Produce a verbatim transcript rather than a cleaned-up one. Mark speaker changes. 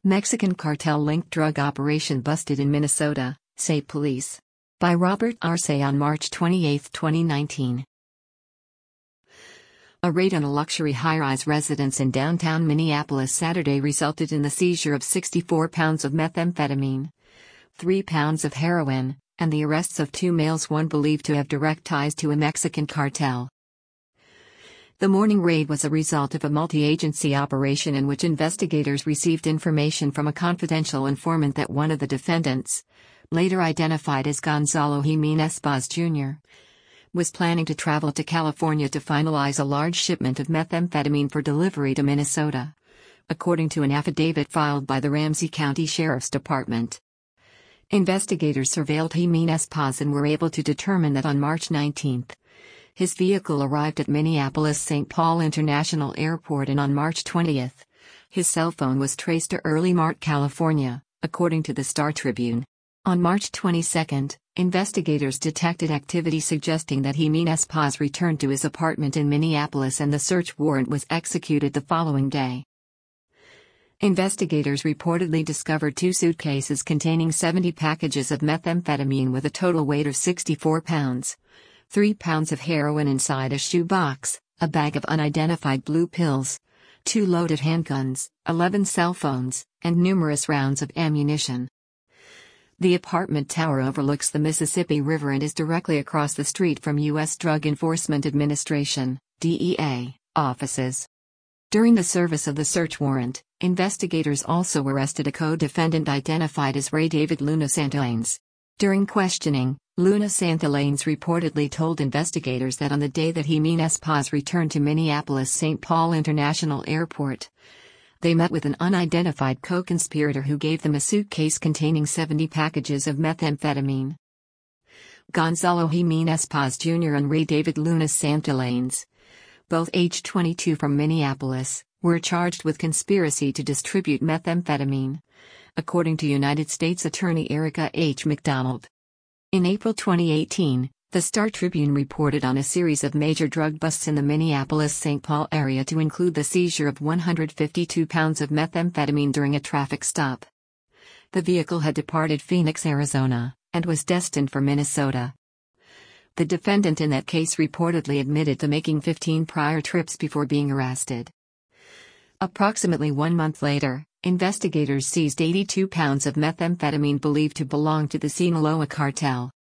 Speaker 1: Mexican cartel-linked drug operation busted in Minnesota, say police. By Robert Arce on March twenty-eighth, twenty nineteen. A raid on a luxury high-rise residence in downtown Minneapolis Saturday resulted in the seizure of sixty-four pounds of methamphetamine, three pounds of heroin, and the arrests of two males, one believed to have direct ties to a Mexican cartel. The morning raid was a result of a multi-agency operation in which investigators received information from a confidential informant that one of the defendants, later identified as Gonzalo Jimenez Paz Junior, was planning to travel to California to finalize a large shipment of methamphetamine for delivery to Minnesota, according to an affidavit filed by the Ramsey County Sheriff's Department. Investigators surveilled Jimenez Paz and were able to determine that on March nineteenth, his vehicle arrived at Minneapolis-Saint Paul International Airport, and on March twentieth, his cell phone was traced to Early Mart, California, according to the Star Tribune. On March twenty-second, investigators detected activity suggesting that Jimenez Paz returned to his apartment in Minneapolis, and the search warrant was executed the following day. Investigators reportedly discovered two suitcases containing seventy packages of methamphetamine with a total weight of sixty-four pounds, three pounds of heroin inside a shoebox, a bag of unidentified blue pills, two loaded handguns, eleven cell phones, and numerous rounds of ammunition. The apartment tower overlooks the Mississippi River and is directly across the street from U S Drug Enforcement Administration (D E A) offices. During the service of the search warrant, investigators also arrested a co-defendant identified as Ray David Luna Santalanes. During questioning, Luna Santalanes reportedly told investigators that on the day that Jimenez Paz returned to Minneapolis-Saint Paul International Airport, they met with an unidentified co-conspirator who gave them a suitcase containing seventy packages of methamphetamine. Gonzalo Jimenez Paz Junior and Ray David Luna Santalanes, both age twenty-two from Minneapolis, were charged with conspiracy to distribute methamphetamine, according to United States Attorney Erica H. McDonald. In April twenty eighteen, the Star Tribune reported on a series of major drug busts in the Minneapolis-Saint Paul area, to include the seizure of one hundred fifty-two pounds of methamphetamine during a traffic stop. The vehicle had departed Phoenix, Arizona, and was destined for Minnesota. The defendant in that case reportedly admitted to making fifteen prior trips before being arrested. Approximately one month later, investigators seized eighty-two pounds of methamphetamine believed to belong to the Sinaloa cartel.